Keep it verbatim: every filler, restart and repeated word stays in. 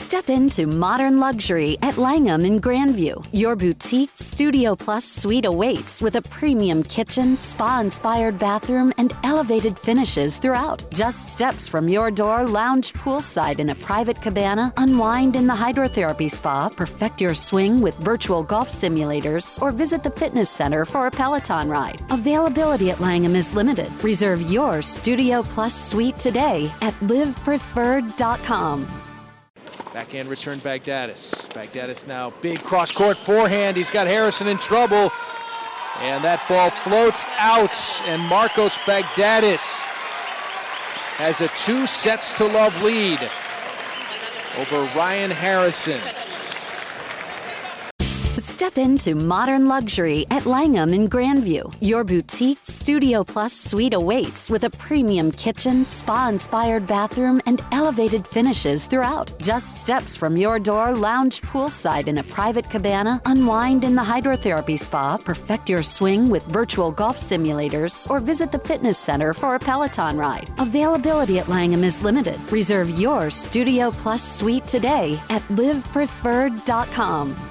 Step into modern luxury at Langham in Grandview. Your boutique Studio Plus suite awaits with a premium kitchen, spa-inspired bathroom, and elevated finishes throughout. Just steps from your door, lounge poolside in a private cabana, unwind in the hydrotherapy spa, perfect your swing with virtual golf simulators, or visit the fitness center for a Peloton ride. Availability at Langham is limited. Reserve your Studio Plus suite today at live preferred dot com. Backhand return Baghdatis. Baghdatis now big cross-court forehand. He's got Harrison in trouble. And that ball floats out. And Marcos Baghdatis has a two sets to love lead over Ryan Harrison. Step into modern luxury at Langham in Grandview. Your boutique Studio Plus suite awaits with a premium kitchen, spa-inspired bathroom, and elevated finishes throughout. Just steps from your door, lounge poolside in a private cabana, unwind in the hydrotherapy spa, perfect your swing with virtual golf simulators, or visit the fitness center for a Peloton ride. Availability at Langham is limited. Reserve your Studio Plus suite today at live preferred dot com.